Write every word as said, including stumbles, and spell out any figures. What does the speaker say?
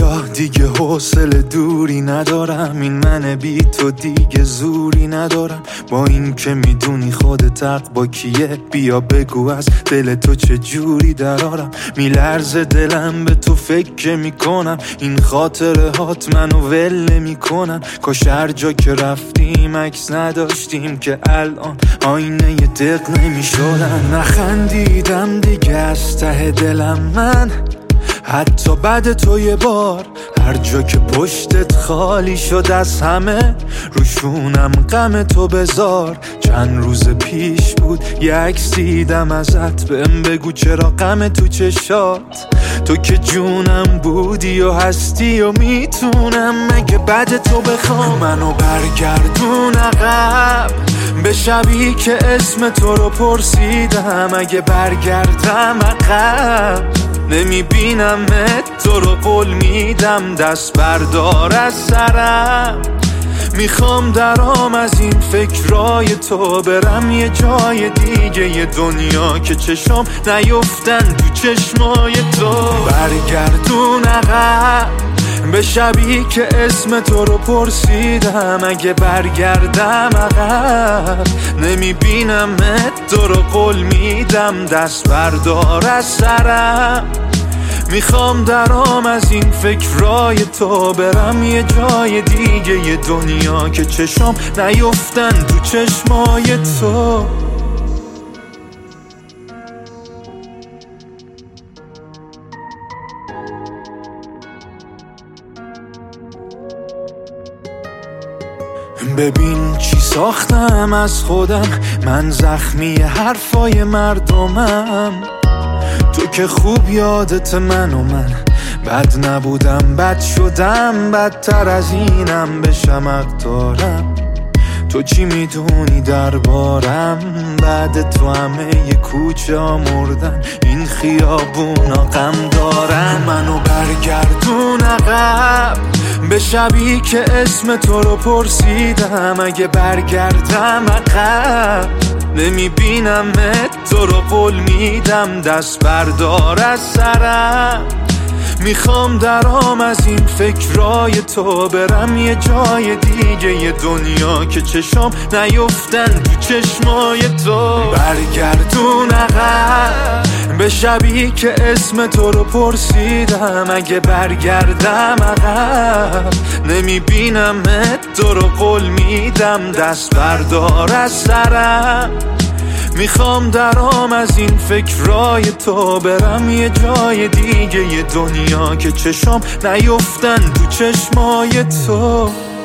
خدا دیگه حوصله دوری ندارم، این من بی تو دیگه زوری ندارم. با این که میدونی خودت حق با کیه، بیا بگو از دل تو چه جوری درارم. میلرزه دلم به تو فکر میکنم، این خاطره هات منو ول میکنن. کاش هر جا که رفتیم عکس نداشتیم که الان آینه ی دق نمیشدن. نخندیدم دیگه از ته دلم من، حتی بعد تو یه بار. هر جا که پشتت خالی شد از همه، روشونم غم تو بذار. چند روز پیش بود یه عکس دیدم ازت، بهم بگو چرا غم تو چشات. تو که جونم بودی و هستی و میتونم مگه بعد تو بخوام منو برگردون عقب به شبی که اسم تو رو پرسیدم. اگه برگردم عقب نمیبینمت، تو رو قول میدم دست بردار از سرم. میخوام درام از این فکرای تو، برم یه جای دیگه یه دنیا که چشم نیفتن تو چشمای تو. برگردون عقب به شبی که اسم تو رو پرسیدم. اگه برگردم عقب نمیبینمت، تو رو قول میدم دست بردار از سرم. میخوام درام از این فکرای تو، برم یه جای دیگه یه دنیا که چشم نیفتن تو چشمای تو. ببین چی ساختم از خودم، من زخمی حرفای مردمم. تو که خوب یادت من و من بد نبودم، بد شدم، بدتر از اینم بشم حق دارم. تو چی میدونی دربارم، بعد تو همه ی کوچه ها مردن، این خیابونا غم دارن. منو برگردون عقب به شبی که اسم تو رو پرسیدم. اگه برگردم عقب نمیبینمت، تو رو قول میدم دست بردار از سرم. میخوام درام از این فکرای تو، برم یه جای دیگه یه دنیا که چشم نیفتن تو چشمای تو. برگردون عقب به شبی که اسم تو رو پرسیدم. اگه برگردم عقب نمیبینمت، تو رو قول میدم دست بردار از سرم. میخوام درام از این فکرای تو، برم یه جای دیگه یه دنیا که چشم نیفتن تو چشمای تو.